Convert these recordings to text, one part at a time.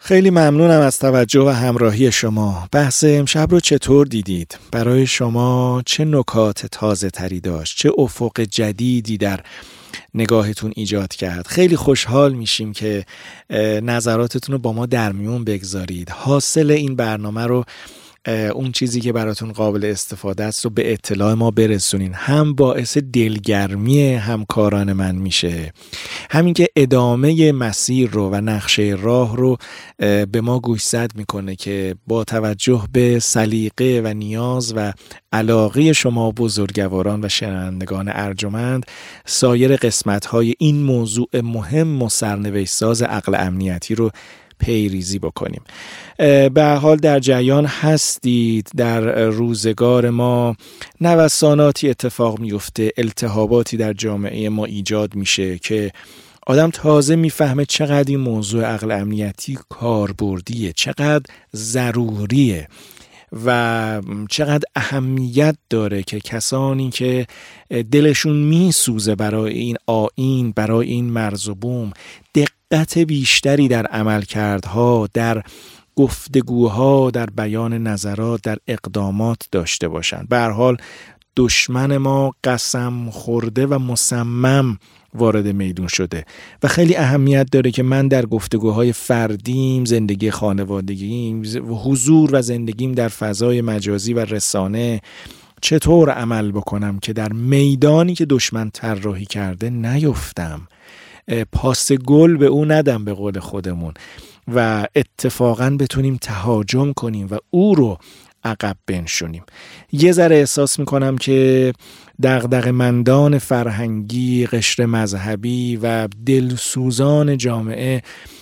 خیلی ممنونم از توجه و همراهی شما. بحث امشب رو چطور دیدید؟ برای شما چه نکات تازه تری داشت؟ چه افق جدیدی در نگاهتون ایجاد کرد؟ خیلی خوشحال میشیم که نظراتتون رو با ما در میون بگذارید. حاصل این برنامه رو، اون چیزی که براتون قابل استفاده است رو به اطلاع ما برسونین. هم باعث دلگرمی همکاران من میشه، همین که ادامه مسیر رو و نقشه راه رو به ما گوشزد میکنه که با توجه به سلیقه و نیاز و علاقه شما بزرگواران و شنوندگان ارجمند، سایر قسمت‌های این موضوع مهم و سرنوشت ساز عقل امنیتی رو پیریزی بکنیم. به هر حال در جریان هستید. در روزگار ما نوساناتی اتفاق میفته، التهاباتی در جامعه ما ایجاد میشه که آدم تازه میفهمه چقدر این موضوع عقل امنیتی کاربردیه، چقدر ضروریه و چقدر اهمیت داره که کسانی که دلشون میسوزه برای این آیین، برای این مرز و بوم، دقت بیشتری در عملکردها، در گفتگوها، در بیان نظرات، در اقدامات داشته باشن. به هر حال دشمن ما قسم خورده و مصمم وارد میدون شده و خیلی اهمیت داره که من در گفتگوهای فردیم، زندگی خانوادگیم، حضور و زندگیم در فضای مجازی و رسانه چطور عمل بکنم که در میدانی که دشمن طراحی کرده نیفتم، پاس گل به او ندم به قول خودمون و اتفاقاً بتونیم تهاجم کنیم و او رو عقب بنشونیم. یه ذره احساس میکنم که دغدغه‌مندان فرهنگی، قشر مذهبی و دلسوزان جامعه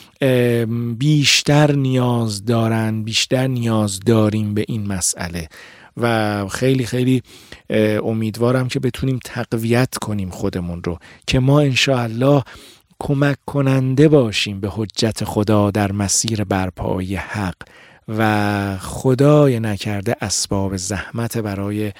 بیشتر نیاز دارن، بیشتر نیاز داریم به این مسئله و خیلی خیلی امیدوارم که بتونیم تقویت کنیم خودمون رو که ما انشاءالله کمک کننده باشیم به حجت خدا در مسیر برپایی حق و خدای نکرده اسباب زحمت برای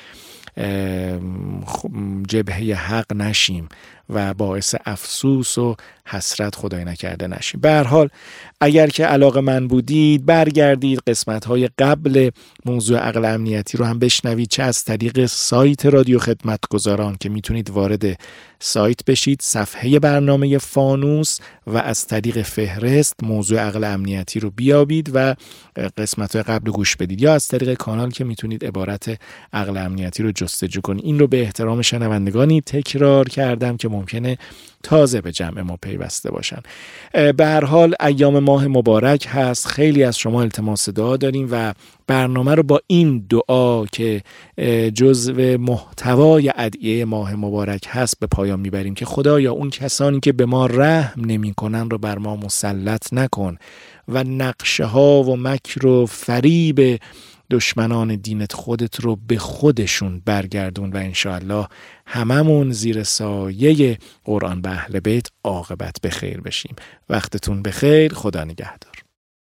جبهه حق نشیم و باعث افسوس و حسرت خدای نکرده نشیم. به هر حال اگر که علاقه من بودید، برگردید قسمت‌های قبل موضوع عقل امنیتی رو هم بشنوید، چه از طریق سایت رادیو خدمتگزاران که میتونید وارد سایت بشید، صفحه برنامه فانوس، و از طریق فهرست موضوع عقل امنیتی رو بیابید و قسمت‌های قبل گوش بدید، یا از طریق کانال که میتونید عبارت عقل امنیتی رو جستجو کنید. این رو به احترام شنوندگانی تکرار کردم که ممکنه تازه به جمع ما پیوسته باشن. به هر حال ایام ماه مبارک هست، خیلی از شما التماس دعا داریم و برنامه رو با این دعا که جزو محتوای ادعیه ماه مبارک هست به پایان میبریم که خدایا اون کسانی که به ما رحم نمی کنن رو بر ما مسلط نکن و نقشه ها و مکر و فریب دشمنان دینت خودت رو به خودشون برگردون و انشاءالله هممون زیر سایه قرآن به اهل بیت عاقبت به خیر بشیم. وقتتون بخیر، خدا نگهدار.